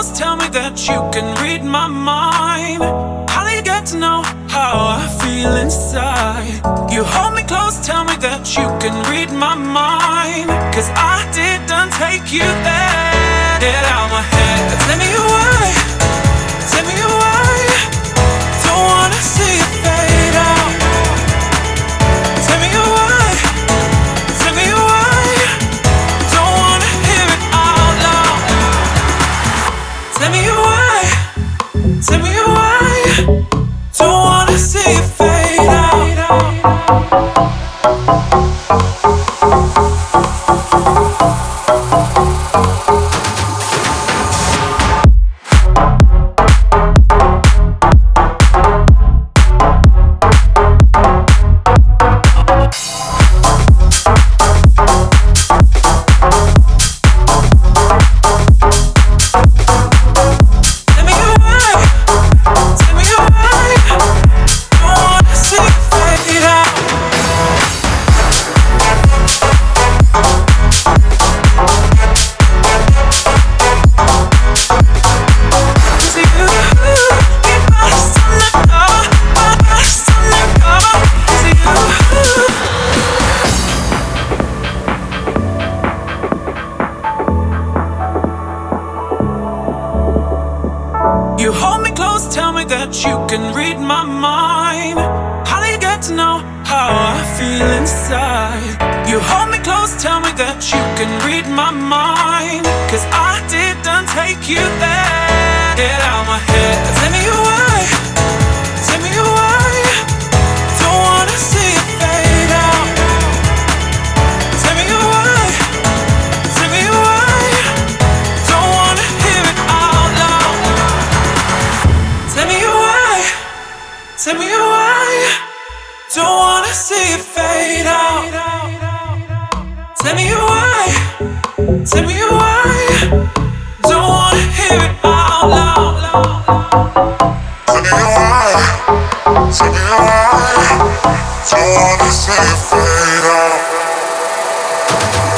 close, tell me that you can read my mind. How do you get to know how I feel inside? You hold me close, tell me that you can read my mind. Cause I didn't take you there. Get out my head. Tell me why. Tell me why. Don't wanna see it fade out. Tell me why. Tell me why. Don't wanna hear it out loud. Tell me why. Tell me why. Don't wanna see it fade out. You hold me close, tell me that you can read my mind. How do you get to know how I feel inside? You hold me close, tell me that you can read my mind. Cause I didn't take you there. Get out my head. Tell me why. Tell me why. Don't wanna see it fade out. Tell me why. Tell me why. Don't wanna hear it out loud. Tell me why. Tell me why. Don't wanna see it fade out. Tell me why. Tell me why. Don't wanna hear it out loud. Tell me why. Tell me why. Don't wanna see it fade out.